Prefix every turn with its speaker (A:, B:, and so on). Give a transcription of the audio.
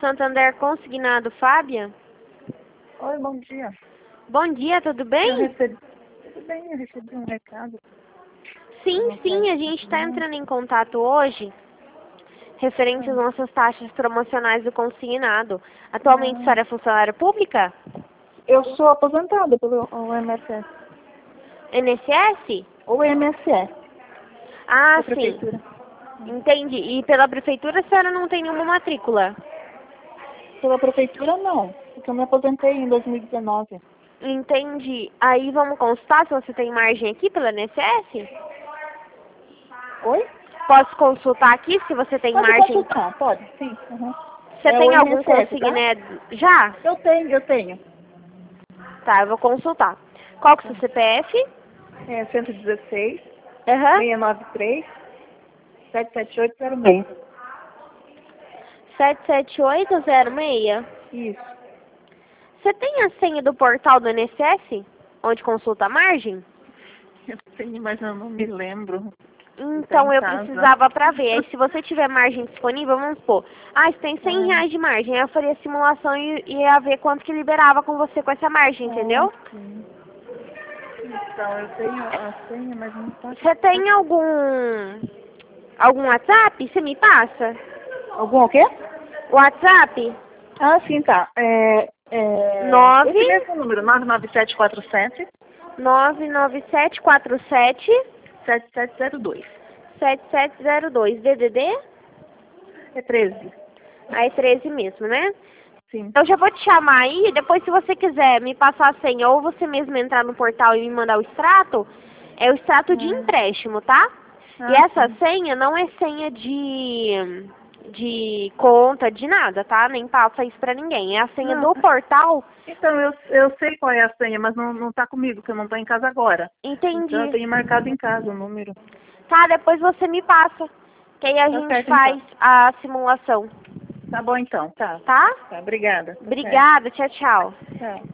A: Santander Consignado, Fábia?
B: Oi, bom dia.
A: Bom dia, tudo bem?
B: Tudo bem, eu recebi um recado.
A: Sim, a gente está entrando em contato hoje referente às nossas taxas promocionais do consignado. Atualmente, a senhora é funcionária pública?
B: Eu sou aposentada pelo INSS.
A: INSS?
B: Ou INSS,
A: Ah,
B: da
A: sim.
B: prefeitura.
A: Entendi. E pela prefeitura a senhora não tem nenhuma matrícula?
B: Pela prefeitura, não. Porque eu me aposentei em 2019.
A: Entendi. Aí vamos consultar se você tem margem aqui pela INSS?
B: Oi?
A: Posso consultar aqui se você tem
B: Pode
A: margem?
B: consultar, pode, sim. Uhum.
A: Você
B: É o
A: tem algum
B: INSS,
A: consignado já?
B: Eu tenho.
A: Tá, eu vou consultar. Qual que é o seu CPF?
B: É 116,
A: Aham.
B: 693, 77806.
A: 77806.
B: Isso.
A: Você tem a senha do portal do INSS? Onde consulta a margem?
B: Eu tenho, mas eu não me lembro. Tá
A: Então
B: em
A: eu
B: casa.
A: precisava pra ver. Aí se você tiver margem disponível, vamos supor. Ah, você tem R$ 100 de margem. Aí eu faria a simulação e ia ver quanto que liberava com você com essa margem, entendeu?
B: Sim. Então, eu tenho a senha, mas não tá...
A: Você tem algum WhatsApp? Você me passa?
B: Algum o quê?
A: WhatsApp?
B: Ah, sim, tá.
A: 9
B: Esse mesmo número, 99747
A: 99747
B: 7702.
A: 7702. DDD?
B: É 13.
A: Aí 13 mesmo, né?
B: Sim.
A: Eu já vou te chamar aí, depois se você quiser me passar a senha ou você mesmo entrar no portal e me mandar o extrato, é o extrato de empréstimo, tá? E essa
B: Sim.
A: senha não é senha de conta, de nada, tá? Nem passa isso pra ninguém. É a senha
B: Não.
A: do portal.
B: Então, eu sei qual é a senha, mas não tá comigo, porque eu não tô em casa agora. Então, eu
A: Entendi.
B: tenho marcado em casa o número.
A: Tá, depois você me passa, que aí a
B: Tá
A: gente
B: certo, então.
A: faz a simulação,
B: Tá bom, então. Tá.
A: tá?
B: Tá, obrigada. Tá certo.
A: Obrigada, tchau, tchau.
B: Tchau.